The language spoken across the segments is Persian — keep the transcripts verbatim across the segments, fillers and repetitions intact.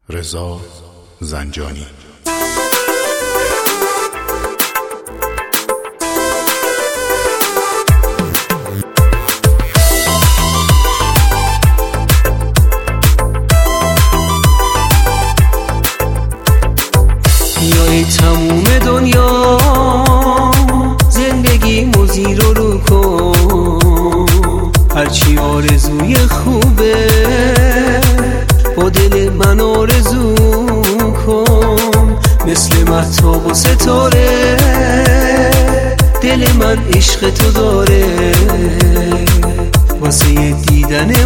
رضا زنجانی. ای تموم دنیا زندگی موزی رو رو کن، هرچی آرزوی خوبه با دل من آرزو کن. مثل مهتاب و ستاره دل من عشق تو داره، واسه دیدن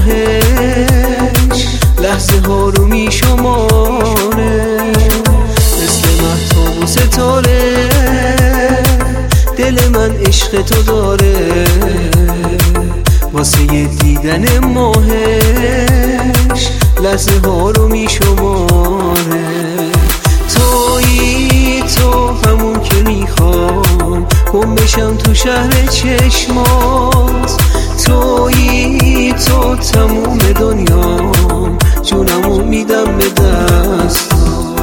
ماهش لحظه ها رو می شماره. ستاره دل من عشق تو داره، واسه دیدن ماهش لحظه ها رو می شماره. تویی تو همون که میخوام گم بشم تو شهر چشمات، تویی تو تموم دنیام جونمو میدم به دست.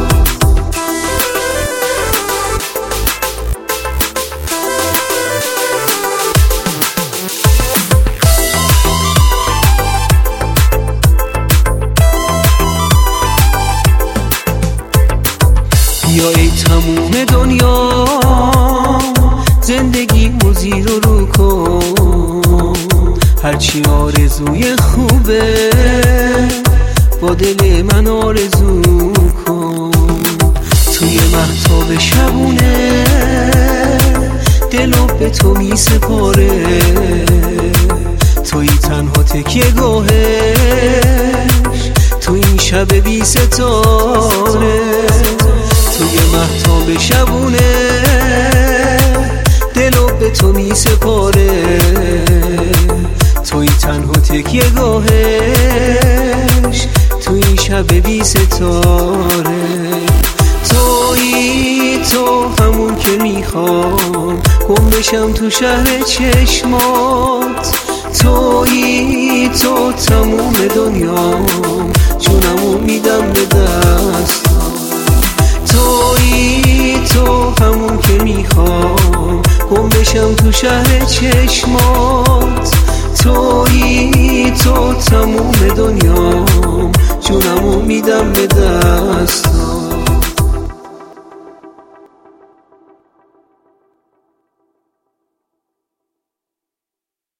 یا ای تموم دنیا زندگی موزی رو رو کن، هرچی آرزوی خوبه با دل من آرزو کن. توی مهتاب شبونه دلو به تو می سپاره، توی تنها تکیه گاهش تو این شب بی ستاره. توی مهتاب شبونه دلو به تو می سپاره، توی تنها تکیه گاهش تو این شب بی ستاره. توی تو همون که میخوام گم بشم تو شهر چشمات، توی تو تموم دنیام جونمو میدم به دست. تویی تو همون که میخوام گم بشم تو شهر چشمات،